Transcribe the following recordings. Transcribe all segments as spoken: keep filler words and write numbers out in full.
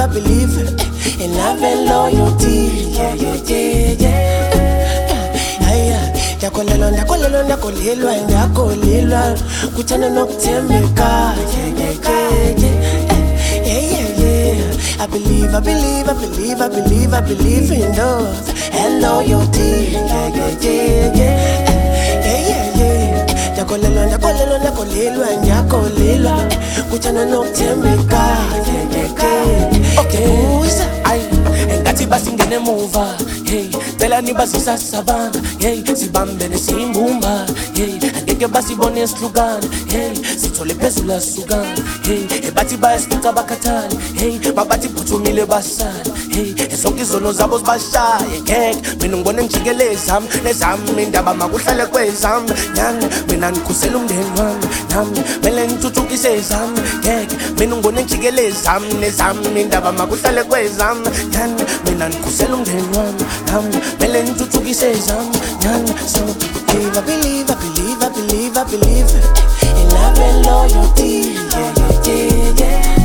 believe in love and loyalty. Yeah, yeah, yeah, yeah. Aya, ndakolelwa, ndakolelwa, ndakolelwa, ndakolelwa. Kuthanda nokuthembeka. Yeah, yeah, yeah, yeah. Yeah, yeah, yeah. I believe, I believe, I believe, I believe, I believe in love and loyalty. Yeah, yeah, yeah, yeah. Yeah, yeah, yeah. Ndakolelwa, ndakolelwa, ndakolelwa, ndakolelwa. Kuthanda nokuthembeka. Yeah, yeah, yeah. Okay, ay, engathi basingene muva. Hey, phela nibazisa sabanga. Hey, sibambene simbumba. Hey, angeke basibone sihlukana. Hey, sithole phezulu asukana. Hey, ebathi bayasifica bakhathale. Hey, mabathi phuthumile basala. Hey, zonke izono zabo zibashaye ngeke mina ngibone ngijikele zami nezami indaba makuhlale kwezami nyana mina ngikhusela umndeni wami nami mele ngithuthukise zami ngeke mina ngibone ngijikele zami nezami indaba makuhlale kwezami nyana mina ngikhusela umndeni wami nami mele ngithuthukise zami nyana so believe, I believe, I believe, I believe, I believe in love and loyalty. Yeah, yeah, yeah, yeah.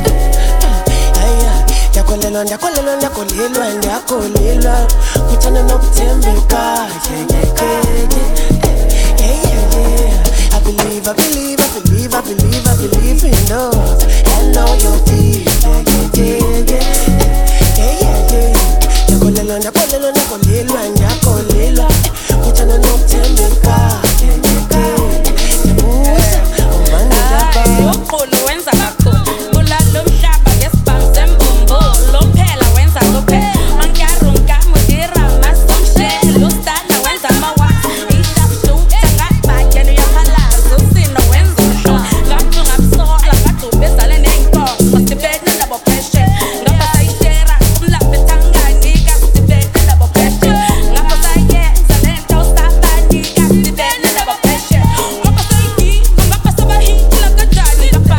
Ndakolelwa, ndakolelwa, ndakolelwa, ndakolelwa. Kuthanda nokuthembeka. Yeah, yeah, yeah, yeah, yeah, yeah. I believe, I believe, I believe, I believe, I believe in love and loyalty. Yeah, yeah, yeah, yeah, yeah, yeah, yeah. Ndakolelwa, ndakolelwa, ndakolelwa, ndakolelwa. Kuthanda nokuthembeka. Yeah, yeah, yeah. Ndabuza, umane lapha. Ukhulu wenza kakhulu. Kulalo mhlaba ngesibhamu sembombo. Lo mphela wenza kuphela. Mankarunka mudira masomshelo. Ustada wenza mawathi. Ishapshuta ngabhakeni uyahalaza. Usino wenza usho. Ngaphu ngabsola ngadubezale nenkomo. Sibedla ndabo pheshe. Ngapha sayishera umlambe thanganika. Sibedla ndabo pheshe. Ngapha sayenza lento sabanika. Sibedla ndabo pheshe. Ngapha sayigiba ngapha sabahitla kanjani ngapha.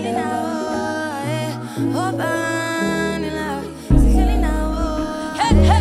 Hey, hey.